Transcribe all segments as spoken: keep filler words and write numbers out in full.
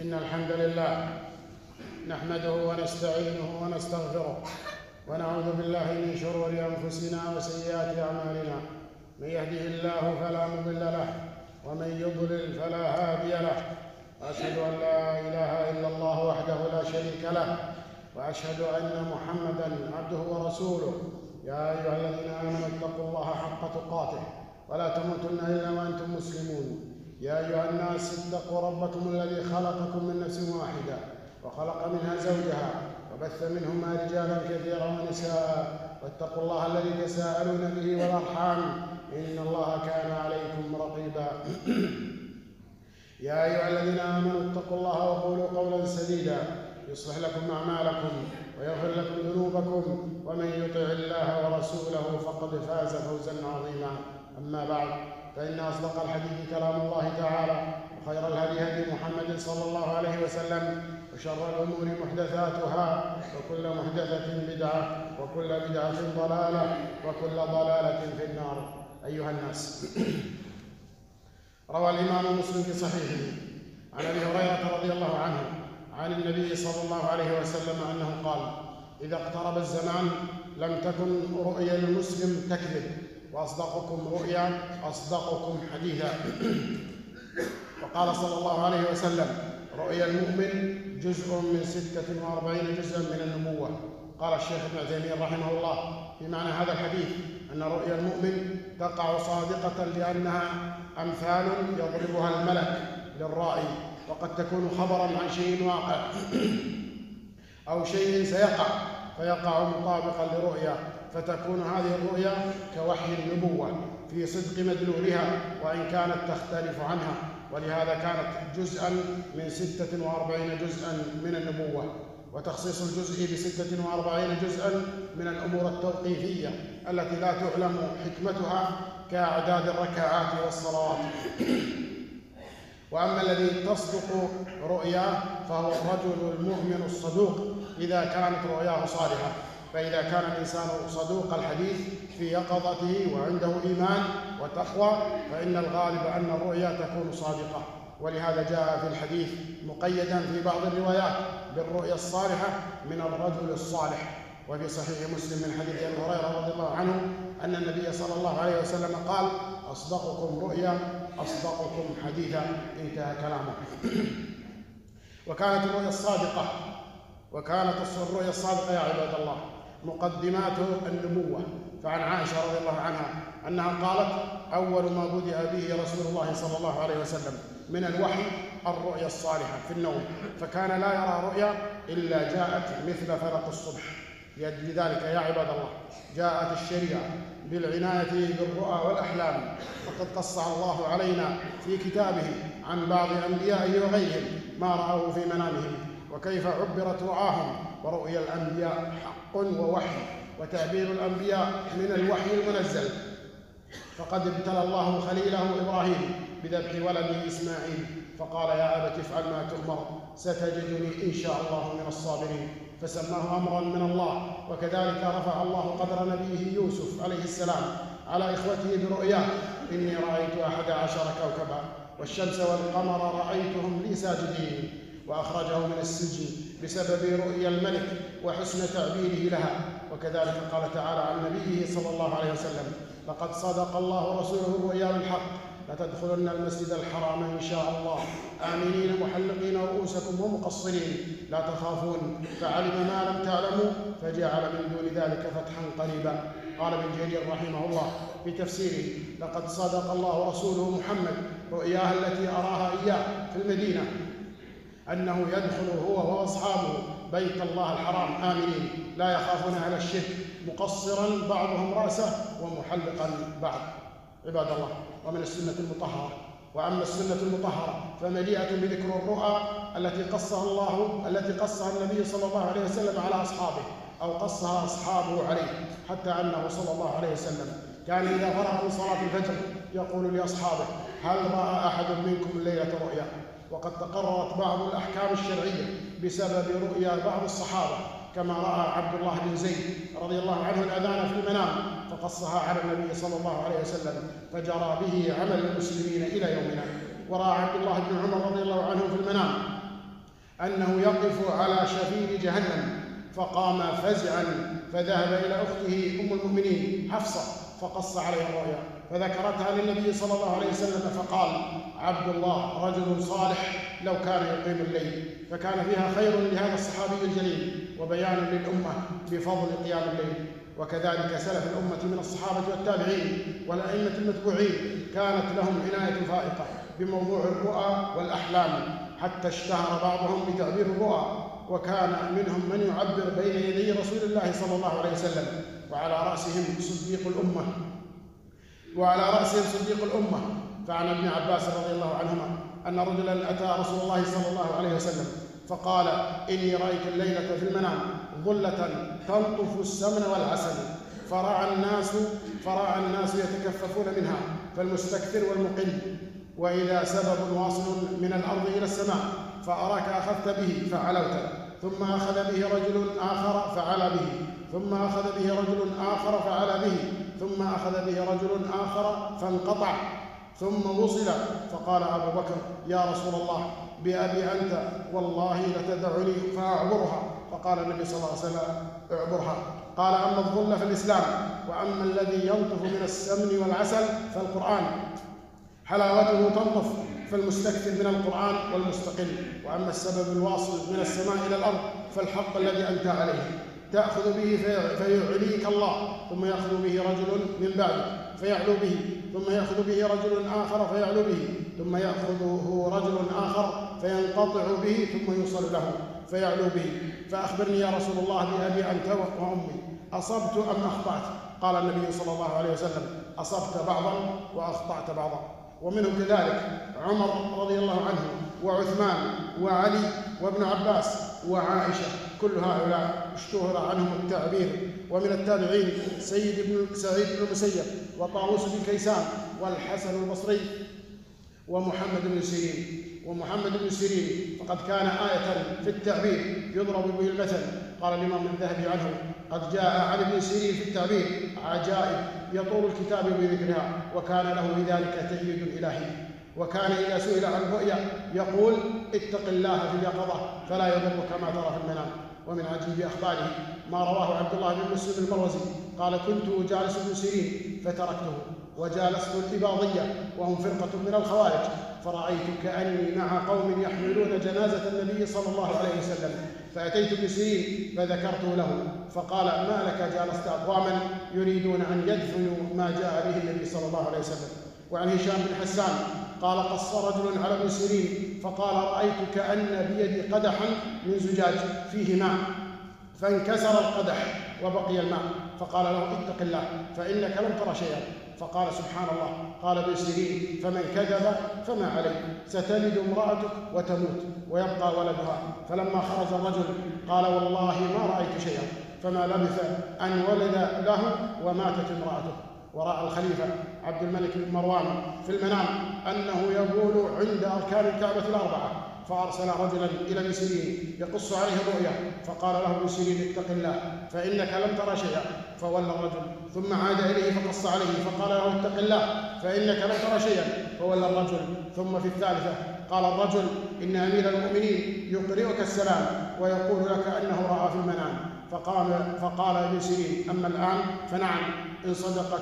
إن الحمد لله نحمده ونستعينه ونستغفره ونعوذ بالله من شرور أنفسنا وسيئات أعمالنا. من يهده الله فلا مضل له ومن يضلل فلا هادي له، وأشهد أن لا إله إلا الله وحده لا شريك له، وأشهد أن محمدًا عبده ورسوله. يا أيها الذين آمنوا اتقوا الله حق تقاته ولا تموتن إلا وأنتم مسلمون. يا أيها الناس اتقوا ربكم الذي خلقكم من نفس واحدة وخلق منها زوجها وبث منهما رجالا كثيرا ونساء، واتقوا الله الذي تساءلون به والأرحام إن الله كان عليكم رقيبا. يا أيها الذين آمنوا اتقوا الله وقولوا قولا سديدا يصلح لكم أعمالكم ويغفر لكم ذنوبكم، ومن يطع الله ورسوله فقد فاز فوزا عظيما. أما بعد، فإن أصدق الحديث كلام الله تعالى، وخير الهدي هدي محمد صلى الله عليه وسلم، وشر الأمور محدثاتها، وكل محدثة بدعة، وكل بدعة ضلالة، وكل ضلالة في النار. أيها الناس، روى الإمام مسلم في صحيحه عن أبي هريرة رضي الله عنه عن النبي صلى الله عليه وسلم أنه قال: إذا اقترب الزمان لم تكن رؤيا المسلم تكذب، وأصدقكم رؤيا أصدقكم حديثا. وقال صلى الله عليه وسلم: رؤيا المؤمن جزء من ستة وأربعين جزءا من النبوة. قال الشيخ ابن عثيمين رحمه الله في معنى هذا الحديث أن رؤيا المؤمن تقع صادقة لأنها أمثال يضربها الملك للرائي، وقد تكون خبرا عن شيء واقع أو شيء سيقع فيقع مطابقا لرؤيا، فتكون هذه الرؤيا كوحي النبوة في صدق مدلولها وإن كانت تختلف عنها، ولهذا كانت جزءا من ستة وأربعين جزءا من النبوة. وتخصيص الجزء بستة وأربعين جزءا من الأمور التوقيفية التي لا تعلم حكمتها كأعداد الركعات والصلوات. وأما الذي تصدق رؤياه فهو الرجل المؤمن الصدوق إذا كانت رؤياه صالحة. فإذا كان الإنسان صدوق الحديث في يقظته وعنده إيمان وتقوى فإن الغالب أن الرؤيا تكون صادقة. ولهذا جاء في الحديث مقيدا في بعض الروايات بالرؤيا الصالحة من الرجل الصالح. وفي صحيح مسلم من حديث أبي هريرة رضي الله عنه أن النبي صلى الله عليه وسلم قال: أصدقكم رؤيا أصدقكم حديثا. انتهى كلامه. وكانت الرؤيا الصادقة وكانت الرؤيا الصادقة يا عباد الله مقدمات النبوة. فعن عائشة رضي الله عنها أنها قالت: أول ما بدأ به رسول الله صلى الله عليه وسلم من الوحي الرؤيا الصالحة في النوم، فكان لا يرى رؤيا إلا جاءت مثل فلق الصبح. لذلك يا عباد الله جاءت الشريعة بالعناية بالرؤى والأحلام، وقد قص الله علينا في كتابه عن بعض أنبيائه وغيرهم ما رأوا في منامهم، وكيف عبرت رؤاهم. ورؤيا الأنبياء حق ووحي، وتعبير الأنبياء من الوحي المنزل. فقد ابتلى الله خليله إبراهيم بذبح ولده إسماعيل، فقال: يا أبت افعل ما تؤمر ستجدني إن شاء الله من الصابرين، فسماه أمرا من الله. وكذلك رفع الله قدر نبيه يوسف عليه السلام على إخوته برؤياه: إني رأيت أحد عشر كوكبا والشمس والقمر رأيتهم لي ساجدين. وأخرجه من السجن بسبب رؤيا الملك وحسن تعبيره لها. وكذلك قال تعالى عن نبيه صلى الله عليه وسلم: لقد صدق الله رسوله الرؤيا بالحق، لتدخلن المسجد الحرام إن شاء الله آمنين محلقين رؤوسكم ومقصرين لا تخافون، فعلم ما لم تعلموا فجعل من دون ذلك فتحا قريبا. قال ابن جرير رحمه الله في تفسيره: لقد صدق الله رسوله محمد رؤياه التي أراها إياه في المدينة أنه يدخل هو وأصحابه بيت الله الحرام آمنين لا يخافون على الشرك، مقصرا بعضهم رأسه ومحلقا بعض. عباد الله، ومن السنة المطهرة. وأما السنة المطهرة فمليئة بذكر الرؤى التي قصها الله التي قصها النبي صلى الله عليه وسلم على أصحابه أو قصها أصحابه عليه، حتى أنه صلى الله عليه وسلم كان إذا فرغ من صلاة الفجر يقول لأصحابه: هل رأى أحد منكم الليلة رؤيا؟ وقد تقررت بعض الأحكام الشرعية بسبب رؤيا بعض الصحابة، كما رأى عبد الله بن زيد رضي الله عنه الأذان في المنام فقصها على النبي صلى الله عليه وسلم، فجرى به عمل المسلمين إلى يومنا. ورأى عبد الله بن عمر رضي الله عنه في المنام أنه يقف على شفير جهنم، فقام فزعا فذهب إلى أخته أم المؤمنين حفصة فقص عليها الرؤيا، فذكرتها للنبي صلى الله عليه وسلم فقال: عبد الله رجل صالح لو كان يقيم الليل. فكان فيها خير لهذا الصحابي الجليل وبيان للأمة بفضل قيام الليل. وكذلك سلف الأمة من الصحابة والتابعين والأئمة المتبوعين كانت لهم عناية فائقة بموضوع الرؤى والأحلام، حتى اشتهر بعضهم بتعبير الرؤى، وكان منهم من يعبر بين يدي رسول الله صلى الله عليه وسلم، وعلى رأسهم صديق الأمة وعلى رأسهم صديق الأمة فعن ابن عباس رضي الله عنهما أن رجلا أتى رسول الله صلى الله عليه وسلم فقال: إني رأيت الليلة في المنام ظلة تنطف السمن والعسل، فرأى الناس فرأى الناس يتكففون منها، فالمستكثر والمقل، وإذا سبب واصل من الأرض إلى السماء، فأراك أخذت به فعلوت، ثم أخذ به رجل آخر فعلى به، ثم أخذ به رجل آخر فعلى به، ثم أخذ به رجل آخر فانقطع، ثم وصل. فقال أبو بكر: يا رسول الله، بأبي أنت والله لتدعني فأعبرها. فقال النبي صلى الله عليه وسلم: اعبرها. قال: أما الظل فالإسلام، وأما الذي ينطف من السمن والعسل فالقرآن، حلاوته تنطف، فالمستكثر من القرآن والمستقل. وأما السبب الواصل من السماء إلى الأرض فالحق الذي أنت عليه، تأخذ به فيعليك الله، ثم يأخذ به رجل من بعده فيعلو به، ثم يأخذ به رجل آخر فيعلو به، ثم يأخذه رجل آخر فينقطع به، ثم يوصل له فيعلو به. فأخبرني يا رسول الله بأبي أنت وأمي، أصبت أم أخطأت؟ قال النبي صلى الله عليه وسلم: أصبت بعضا وأخطأت بعضا. ومنهم كذلك عمر رضي الله عنه، وعثمان، وعلي، وابن عباس، وعائشة، كل هؤلاء اشتهر عنهم التعبير. ومن التابعين سيد بن سعيد بن المسيب، وطاووس بن كيسان، والحسن البصري، ومحمد بن سيرين. ومحمد بن سيرين فقد كان آية في التعبير يضرب به المثل. قال الإمام الذهبي عنه: قد جاء عن ابن سيرين في التعبير عجائب يطول الكتاب بذكرها، وكان له بذلك تأييد إلهي. وكان إذا سئل عن الرؤيا يقول: اتق الله في اليقظة فلا يضرك ما ترى في المنام. ومن عجيب أخباره ما رواه عبد الله بن مسلم المروزي قال: كنت جالس ابن سيرين فتركته، وجالست الإباضية وهم فرقة من الخوارج، فرأيت كأني مع قوم يحملون جنازة النبي صلى الله عليه وسلم، فأتيت ابن سيرين فذكرت له، فقال: ما لك جالست أقواما يريدون أن يدفنوا ما جاء به النبي صلى الله عليه وسلم. وعن هشام بن حسان قال: قص رجل على ابن سيرين فقال: رأيت كأن بيدي قدحا من زجاج فيه ماء، فانكسر القدح وبقي الماء، فقال له: اتق الله فإنك لم تر شيئا. فقال: سبحان الله. قال ابن سيرين: فمن كذب فما عليه، ستلد امرأتك وتموت ويبقى ولدها. فلما خرج الرجل قال: والله ما رأيت شيئا، فما لبث أن ولد له وماتت امرأته. ورأى الخليفة عبد الملك بن مروان في المنام أنه يبول عند أركان الكعبة الأربعة، فأرسل رجلا إلى ابن سيرين يقص عليه الرؤيا، فقال له ابن سيرين: اتق الله فإنك لم ترى شيئا. فولى الرجل ثم عاد إليه فقص عليه، فقال له: اتق الله فإنك لم ترى شيئا. فولى الرجل ثم في الثالثة قال الرجل: إن أمير المؤمنين يقرئك السلام ويقول لك أنه رأى في المنام. فقال فقال ابن سيرين: أما الآن فنعم إن صدقت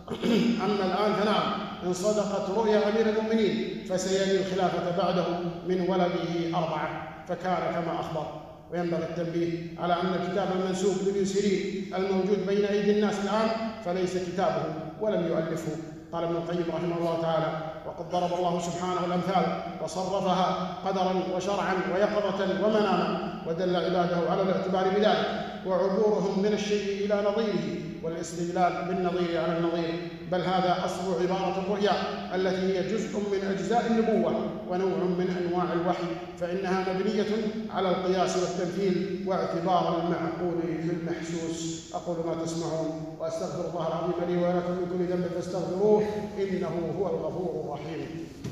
أما الآن فنعم إن صدقت رؤيا أمير المؤمنين، فسيلي الخلافة بعده من ولده أربعة. فكان كما أخبر. وينبغي التنبيه على أن الكتاب المنسوب لابن سيرين الموجود بين أيدي الناس الآن فليس كتابه ولم يؤلفه. قال ابن القيم رحمه الله تعالى: وقد ضرب الله سبحانه الأمثال وصرفها قدرا وشرعا ويقظة ومناما، ودل عباده على الاعتبار بذلك وعبورهم من الشيء إلى نظيره والاستدلال بالنظير على النظير. بل هذا أصل عبارة الرؤيا التي هي جزء من أجزاء النبوة ونوع من أنواع الوحي، فإنها مبنية على القياس والتمثيل واعتبار المعقول بالمحسوس. أقول ما تسمعون وأستغفر الله العظيم لي ولكم من كل ذنب فاستغفروه إنه هو الغفور الرحيم.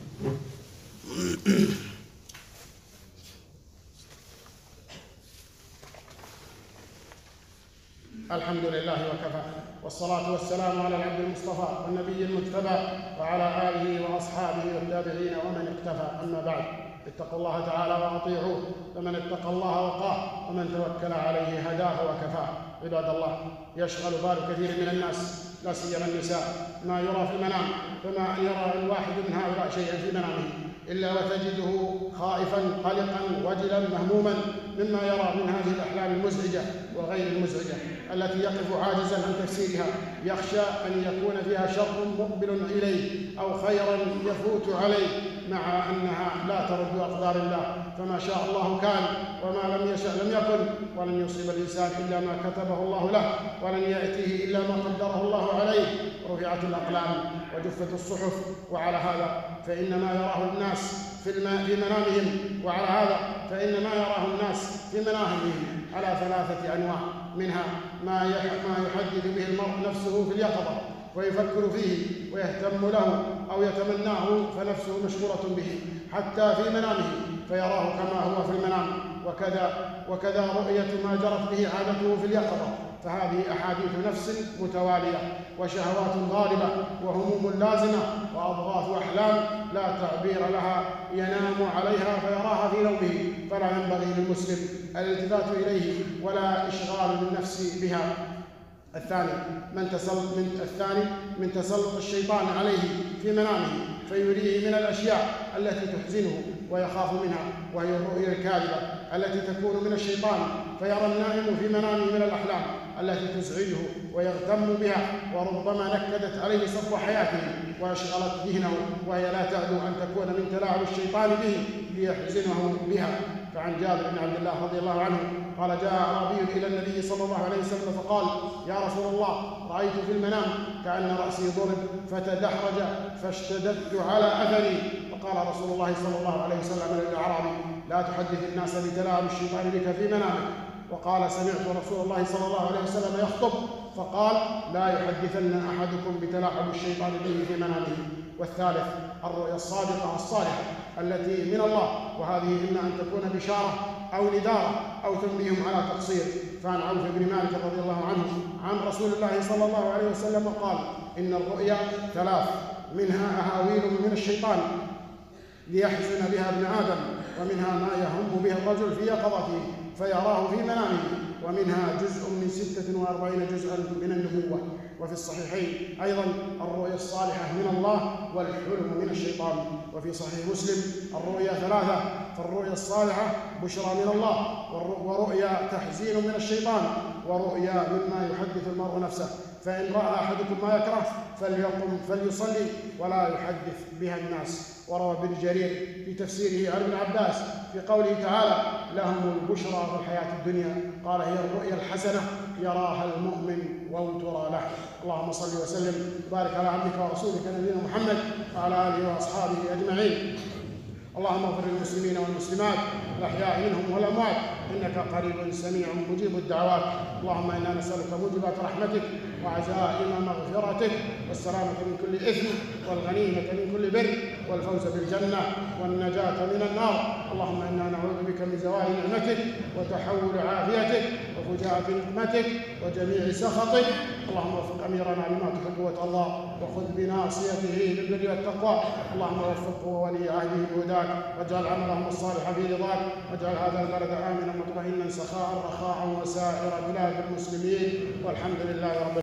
الحمد لله وكفى، والصلاة والسلام على العبد المصطفى والنبي المجتبى وعلى آله وأصحابه والتابعين ومن اقتفى. أما بعد، اتقوا الله تعالى وأطيعوه، فمن اتقى الله وقاه، ومن توكل عليه هداه وكفاه. عباد الله، يشغل بال كثير من الناس لا سيما النساء ما يرى في المنام، فما أن يرى الواحد من هؤلاء شيئا في منامه إلا وتجده خائفا قلقا وجلا مهموما مما يرى من هذه الأحلام المزعجة وغير المزعجة التي يقف عاجزا عن تفسيرها، يخشى أن يكون فيها شر مقبل إليه أو خيرا يفوت عليه، مع أنها لا ترد أقدار الله، فما شاء الله كان وما لم يشأ لم يكن، ولن يصيب الإنسان إلا ما كتبه الله له، ولن يأتيه إلا ما قدره الله عليه. رفعت الأقلام وجفت الصحف، وعلى هذا فإن ما يراه الناس في في منامهم وعلى هذا فإن ما يراه الناس في منامهم على ثلاثة أنواع، منها ما يحدث به المرء نفسه في اليقظة ويفكر فيه ويهتم له أو يتمناه فنفسه مشغولة به حتى في منامه فيراه كما هو في المنام، وكذا وكذا رؤية ما جرت به عادته في اليقظة، فهذه أحاديث نفس متوالية وشهوات غالبة وهموم لازمة وأضغاث أحلام لا تعبير لها ينام عليها فيراها في نومه، فلا ينبغي للمسلم الالتفات إليه ولا إشغال النفس بها. الثاني من تسلط من الثاني من تسلط الشيطان عليه في منامه فيريه من الأشياء التي تحزنه ويخاف منها، وهي الرؤيا الكاذبة التي تكون من الشيطان، فيرى النائم في منامه من الأحلام التي تزعجه ويغتم بها، وربما نكدت عليه صفو حياته وأشغلت ذهنه، وهي لا تعدو أن تكون من تلاعب الشيطان به ليحزنه بها. فعن جابر بن عبد الله رضي الله عنه قال: جاء أعرابي إلى النبي صلى الله عليه وسلم فقال: يا رسول الله، رأيت في المنام كأن رأسي ضرب فتدحرج فاشتددت على أثري. فقال رسول الله صلى الله عليه وسلم للأعرابي: لا تحدث الناس بتلاعب الشيطان بك في منامك. وقال: سمعت رسول الله صلى الله عليه وسلم يخطب فقال: لا يحدثن أحدكم بتلاعب الشيطان به في منامه. والثالث الرؤيا الصادقة الصالحة التي من الله، وهذه إما أن تكون بشارة أو نذارة أو تنبيه على تقصير. فعن عوف بن مالك رضي الله عنه عن رسول الله صلى الله عليه وسلم قال: إن الرؤيا ثلاث، منها أهاويل من الشيطان ليحزن بها ابن آدم، ومنها ما يهم به الرجل في يقظته فيراه في منامه، ومنها جزء من ستة وأربعين جزءا من النبوة. وفي الصحيحين أيضا الرؤيا الصالحة من الله والحلم من الشيطان. وفي صحيح مسلم الرؤيا ثلاثة، فالرؤيا الصالحة بشرى من الله، ورؤيا تحزين من الشيطان، ورؤيا مما يحدث المرء نفسه. فإن رأى أحدكم ما يكره فليقم فليصلي ولا يحدث بها الناس. وروى ابن جرير في تفسيره عن ابن عباس في قوله تعالى: لهم البشرى في الحياة الدنيا، قال: هي الرؤيا الحسنة يراها المؤمن وترى له. اللهم صل وسلم وبارك على عبدك ورسولك نبينا محمد وعلى آله وأصحابه أجمعين. اللهم اغفر للمسلمين والمسلمات الأحياء منهم والأموات، إنك قريب سميع مجيب الدعوات. اللهم إنا نسألك موجبات رحمتك وعزائم مغفرتك والسلامة من كل إثم والغنيمة من كل بر والفوز بالجنة والنجاة من النار. اللهم إنا نعوذ بك من زوال نعمتك وتحول عافيتك وفجاءة نقمتك وجميع سخطك. اللهم وفق أميرنا لما تحب وترضى، وخذ بناصيته للبر والتقوى. اللهم وفقه وولي عهده بهداك، واجعل عملهم الصالح في رضاك، واجعل هذا البلد آمنا مطمئنا سخاء رخاء وسائر بلاد المسلمين، والحمد لله رب العالمين.